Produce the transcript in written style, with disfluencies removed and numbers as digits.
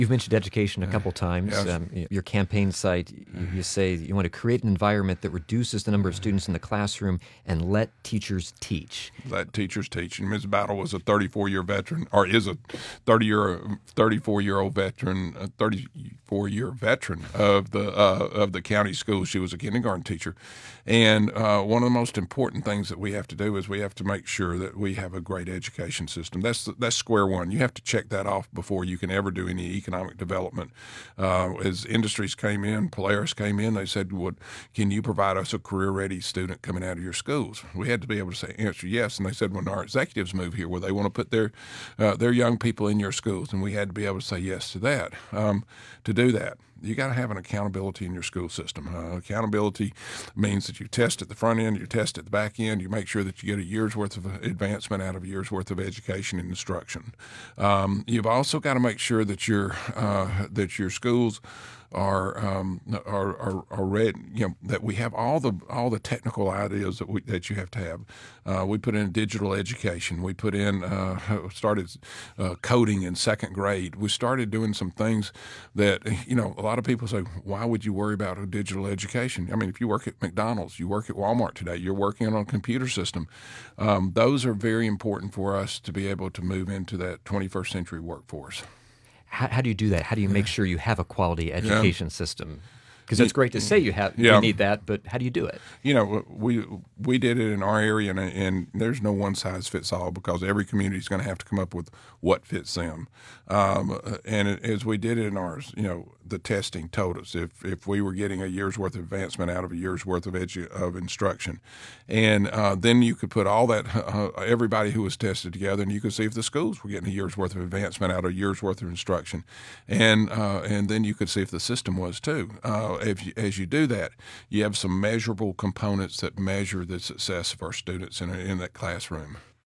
You've mentioned education a couple times. Yes. Your campaign site, you say you want to create an environment that reduces the number of students in the classroom and let teachers teach. Let teachers teach. And Ms. Battle was a 34-year veteran, or is a 34-year-old veteran, a 34-year veteran of the county schools. She was a kindergarten teacher, and one of the most important things that we have to do is we have to make sure that we have a great education system. That's square one. You have to check that off before you can ever do any economic development. As industries came in, Polaris came in, they said, "Well, can you provide us a career-ready student coming out of your schools?" We had to be able to answer yes, and they said, "When our executives move here, will they want to put their young people in your schools?" And we had to be able to say yes to that. To do that, you got to have an accountability in your school system. Accountability means that you test at the front end, you test at the back end, you make sure that you get a year's worth of advancement out of a year's worth of education and instruction. You've also got to make sure that your schools are ready. That we have all the technical ideas that you have to have. We put in digital education. We put in started coding in second grade. We started doing some things that a lot of people say, why would you worry about a digital education? I mean, if you work at McDonald's, you work at Walmart today, you're working on a computer system. Those are very important for us to be able to move into that 21st century workforce. How do you do that? How do you make sure you have a quality education system? Because it's great to say you need that, but how do you do it? We did it in our area, and there's no one size fits all because every community is going to have to come up with what fits them. And as we did it in ours, the testing told us if we were getting a year's worth of advancement out of a year's worth of instruction, and then you could put all that everybody who was tested together, and you could see if the schools were getting a year's worth of advancement out of a year's worth of instruction, and then you could see if the system was too. As you do that, you have some measurable components that measure the success of our students in that classroom.